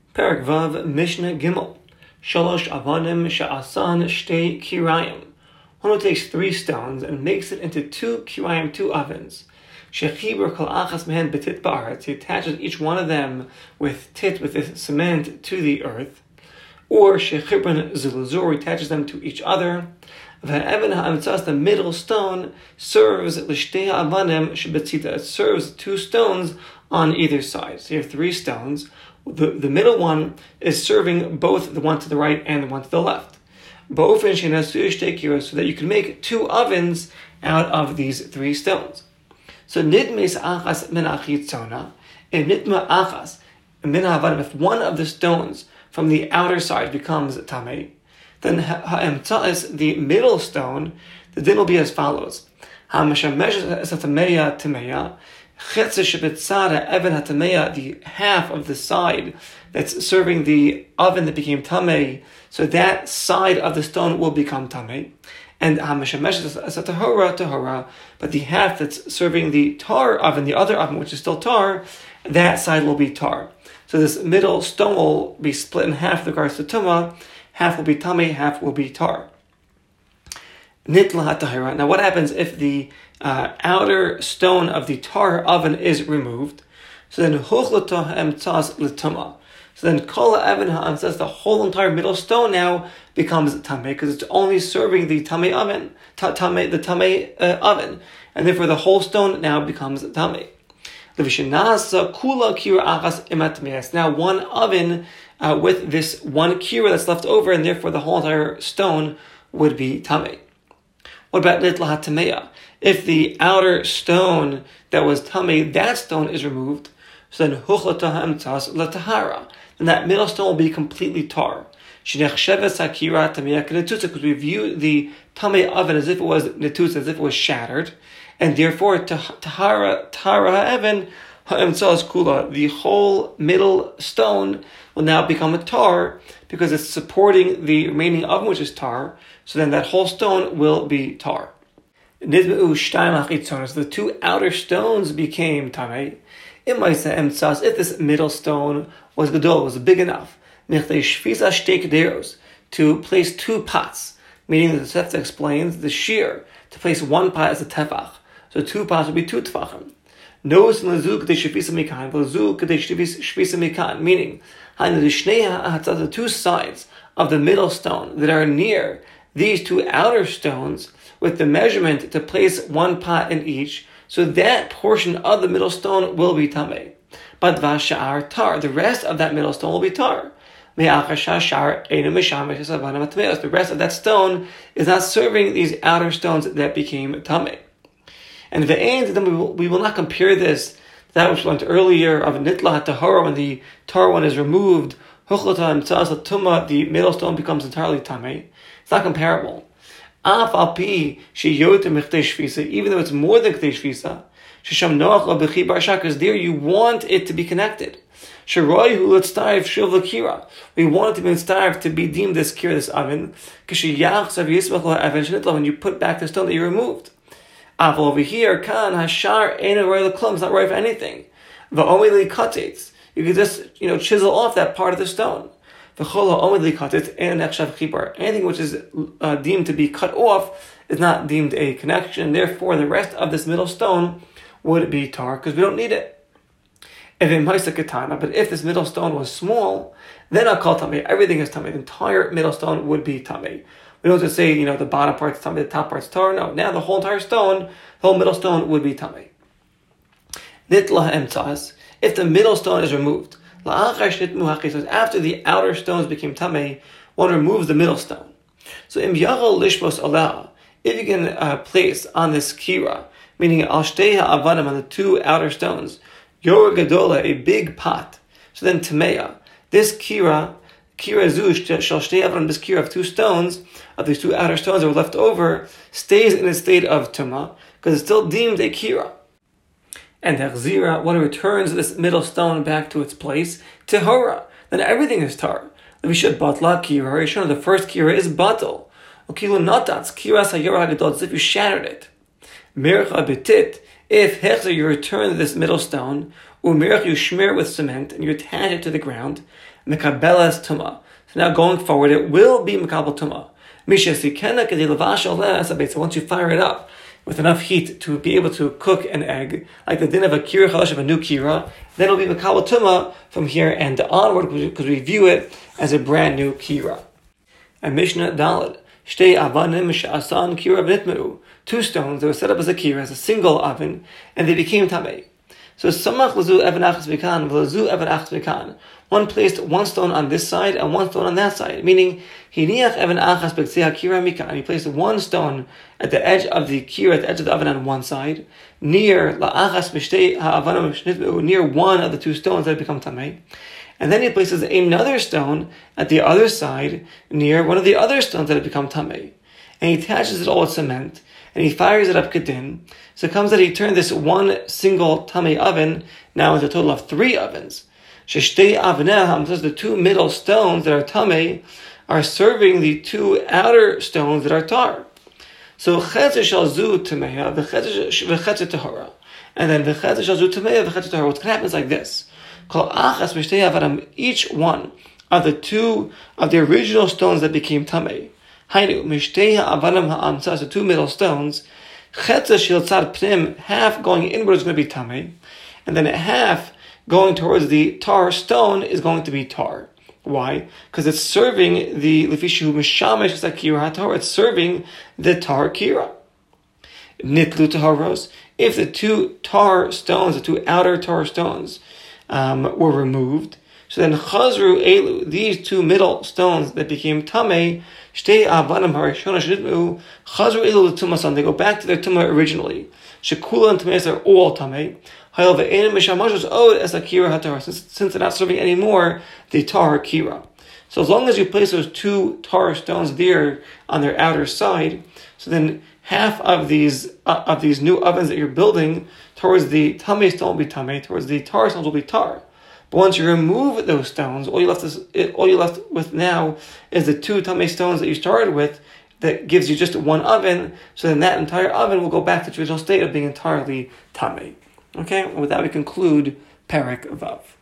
Perek Vav Mishnah Gimel. Shalosh Avanim Sha'asan Shtei Kirayim. One who takes 3 stones and makes it into 2 kirayim, 2 ovens. Shechibur kol achas mehen betit ba'aretz. He attaches each one of them with tit, with this cement, to the earth. Or shechibran zuluzur, he attaches them to each other. V'evan ha'amtzas, the middle stone, serves l'shtei ha'avanim shebetzita. It serves 2 stones on either side. So you have 3 stones. The middle one is serving both the one to the right and the one to the left. So that you can make 2 ovens out of these 3 stones. So nidmes achas min achitzona, if nidma achas min havanim, if one of the stones from the outer side becomes tamei, then ha'emtza'is, the middle stone, the din will be as follows: ha'mashamesh esatameya tameya, chetze shebetzada even hatameya, the half of the side that's serving the oven that became tamei, so that side of the stone will become tamei. And ha'mashamesh esatahora tahora, but the half that's serving the tar oven, the other oven which is still tar, that side will be tar. So this middle stone will be split in half with regards to tumah. Half will be tamei, half will be tar. Nitla hatahira. Now, what happens if the outer stone of the tar oven is removed? So then huchlata emtzas l'tumah. So then kol ha'evan ha'amtzas, the whole entire middle stone now becomes tamei, because it's only serving the tamei oven, the tamei oven, and therefore the whole stone now becomes tamei. Now one oven with this one kira that's left over, and therefore the whole entire stone would be tamei. What about nitla hatameya? If the outer stone that was tamei, that stone is removed, so then huchlata ha'emtzas l'tahara, then that middle stone will be completely tar. Because we view the tamei oven as if it was netutz, as if it was shattered, and therefore tahara ha'even ha'emtzas kula, the whole middle stone will now become a tar because it's supporting the remaining oven, which is tar. So then that whole stone will be tar. So the 2 outer stones became tamei. If this middle stone was gadol, was big enough, to place 2 pots, meaning the Tosefta explains the shear to place 1 pot as a tefach. So 2 pots would be 2 tefachim. Meaning, the 2 sides of the middle stone that are near these 2 outer stones, with the measurement to place 1 pot in each, so that portion of the middle stone will be tamei. But vashar tar, the rest of that middle stone will be tar. The rest of that stone is not serving these outer stones that became tamei. And then we will not compare this to that which we learned earlier of nitla tahara, when the tar one is removed, the middle stone becomes entirely tamei. It's not comparable. Even though it's more than K'tei Shvisa, because there you want it to be connected. We want it to be starved to be deemed this kira, this oven, when you put back the stone that you removed. Over here, it's not right for anything. You can just chisel off that part of the stone. Anything which is deemed to be cut off is not deemed a connection. Therefore, the rest of this middle stone would be tar, because we don't need it. But if this middle stone was small, then I'll call tamei. Everything is tamei. The entire middle stone would be tamei. We don't just say, the bottom part's tamei, the top part's tar. No, now the whole entire stone, the whole middle stone would be tamei. Nitla emtzas, if the middle stone is removed, after the outer stones became tamei, one removes the middle stone. So im yachol lishbos ala, if you can place on this kira, meaning al shtei ha'avanim, on the 2 outer stones, yor gadola, a big pot. So then tameya, this kira zush shall shtei ha'avanim, this kira of 2 stones, of these 2 outer stones that were left over, stays in a state of tumah, because it's still deemed a kira. And Hechzira, when it returns this middle stone back to its place, Tehora, then everything is tar. The first kira is batal. Ukilu natats, kiras hayora hagadol, as if you shattered it. Mircha betit, if Hechzir, you return this middle stone, Umirach, you smear it with cement and you attach it to the ground. Mekabelas tuma. So now going forward, it will be mekabel tuma. So once you fire it up with enough heat to be able to cook an egg, like the din of a kira chalash of a new kira, then it'll be mekabel tuma from here and onward, because we view it as a brand new kira. And Mishnah Daled, shtei avanim she'asan kira v'nitmeru. 2 stones that were set up as a kira, as a single oven, and they became tamei. So samach lazu even achas v'kan, v'lazu even achas v'kan. One placed 1 stone on this side and 1 stone on that side, meaning hiniach even achas b'ktzei hakira mikan. He placed 1 stone at the edge of the kira, at the edge of the oven on one side, near la'achas b'shtei ha'avanim shnitmeru, near one of the 2 stones that had become tamei. And then he places another stone at the other side, near one of the other stones that had become tamei. And he attaches it all with cement, and he fires it up kedin. So it comes that he turned this 1 single tamei oven now into a total of 3 ovens. Sheshtei avnei, the 2 middle stones that are tamei are serving the 2 outer stones that are tar. So chetzer shel zu tameya, v'chetzer tahara. And then v'chetzer shel zu tameya, v'chetzer tahara. What happens like this? Each one of the 2 of the original stones that became tamei, the 2 middle stones, half going inward is going to be tamei, and then half going towards the tar stone is going to be tar. Why? Because it's serving the lefishu mishamish sakira hatar. It's serving the tar kira. Nitlu taharos. If the 2 tar stones, the 2 outer tar stones, were removed, so then chazru elu, these 2 middle stones that became tamei, shtei avanim harishona shnitmu, chazru elu l'tumasan, they go back to their tumah originally. Shekula and tameis are all tamei. Hayel ve'enim mishamashos od es akira hatar, since they're not serving anymore the tar kira. So as long as you place those 2 tar stones there on their outer side, so then half of these new ovens that you're building towards the tamei stone will be tamei, towards the tar stones will be tar. But once you remove those stones, all you left with now is the 2 tamei stones that you started with. That gives you just 1 oven. So then that entire oven will go back to its original state of being entirely tamei. Okay, and with that we conclude Perek Vav.